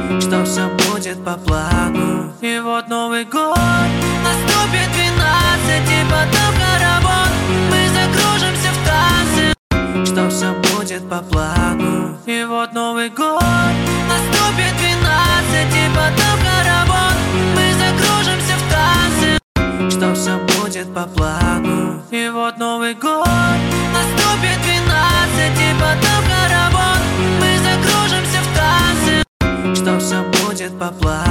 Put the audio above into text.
что все будет по плану. И вот Новый год наступит 12, и потом хоровод. Мы закружимся в танце, что все будет по плану. И вот Новый год наступит 12, и потом хоровод. Мы закружимся в танце, что все будет по плану. И вот Новый год наступит 12, и потом хоровод. Мы закружимся в танце, что все будет по плану.